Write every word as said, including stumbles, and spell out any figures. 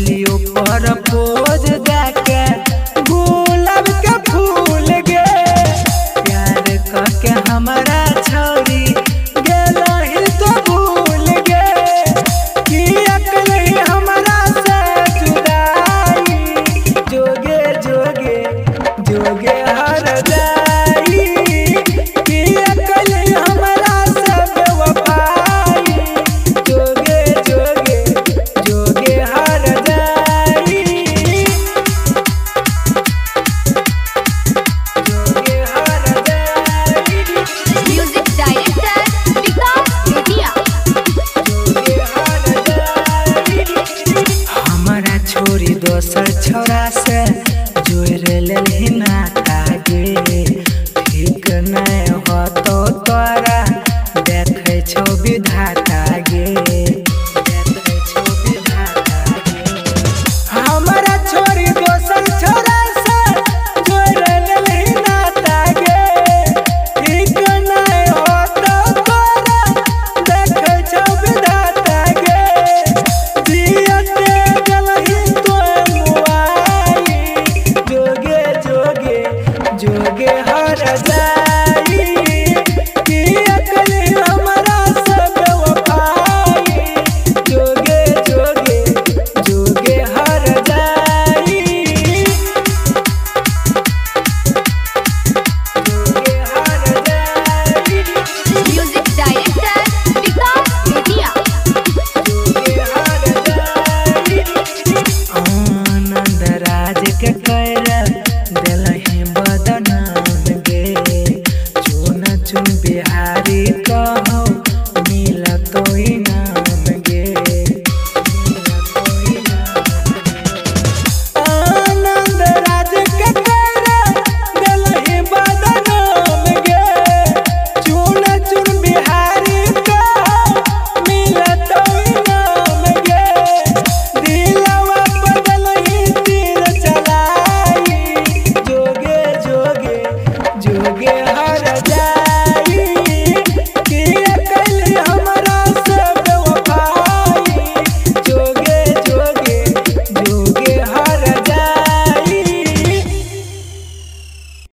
कैलियो पर पोज देके गुलाब के फूल गे प्यार करके हमारा छोरी गेला ही तो भूल गे कि अकेले हमारा से जुदाई जोगे जोगे जोगे हर जाई कि अकेले हमारा से बेवफाई जोगे जोगे जोगे हर जाई जोगे हर जाई म्यूजिक डायरेक्टर विकास बेतिया। जोगे हर जाई हमारा छोरी दोसर छोरा से